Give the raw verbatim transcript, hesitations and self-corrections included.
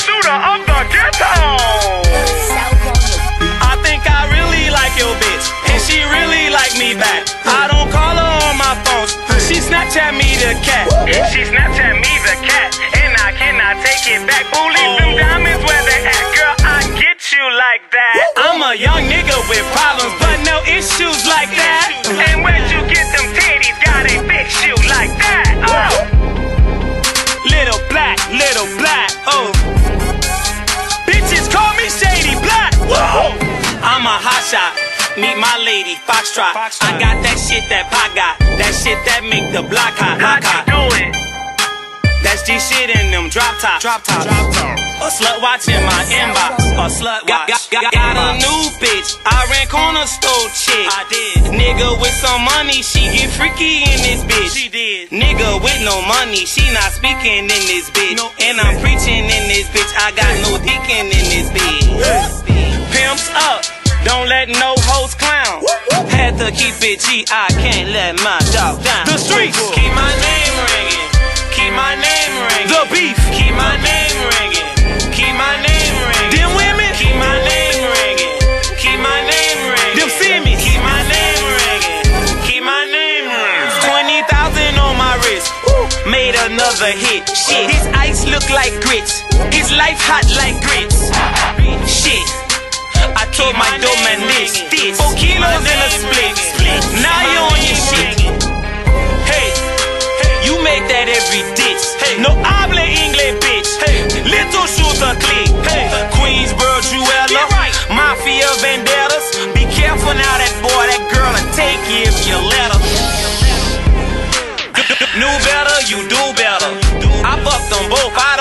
shooter of the ghetto. I think I really like your bitch, and she really like me back. I don't call her on my phone, she Snapchat me the cat. She Snapchat me the cat, and I cannot take it back. Who leave them diamonds where they at? Girl, I get you like that. I'm a young nigga with problems, but no issues like that. And where'd you get them titties? Gotta fix you like that. Oh. Little black, little black, oh. Bitches call me Shady Black. Whoa. I'm a hot shot, meet my lady, Foxtrot. I got that shit that Pac got, that shit that make the block hot. How'd you do it? That's G shit in them drop tops. Drop top. A slut watching my inbox. A slut watch. Got, got, got a new bitch. I ran corner store chick. I did. Nigga with some money, she get freaky in this bitch. She did. Nigga with no money, she not speaking in this bitch. No. And I'm preaching in this bitch. I got no deacon in this bitch. Pimps up. Don't let no hoes clown. Had to keep it G. I can't let my dog down. The streets keep my name ringing. Keep my name ringing. The beef keep my name ringing. Keep my name ringing. Them women keep my name ringing. Keep my name ringing. Them simmies keep my name ringing. Keep my name ringing. Twenty thousand on my wrist. Ooh, made another hit. Shit, his ice look like grits. His life hot like grits. Shit. I told my dope man this, this. Four kilos in a split. Now you on your shit. Hey, you make that every ditch. No hable inglés, bitch. Little shooter click. Queensboro Jewella, Mafia vendettas. Be careful now, that boy, that girl will take you if you let her. Knew better, you do better. I fucked them both. I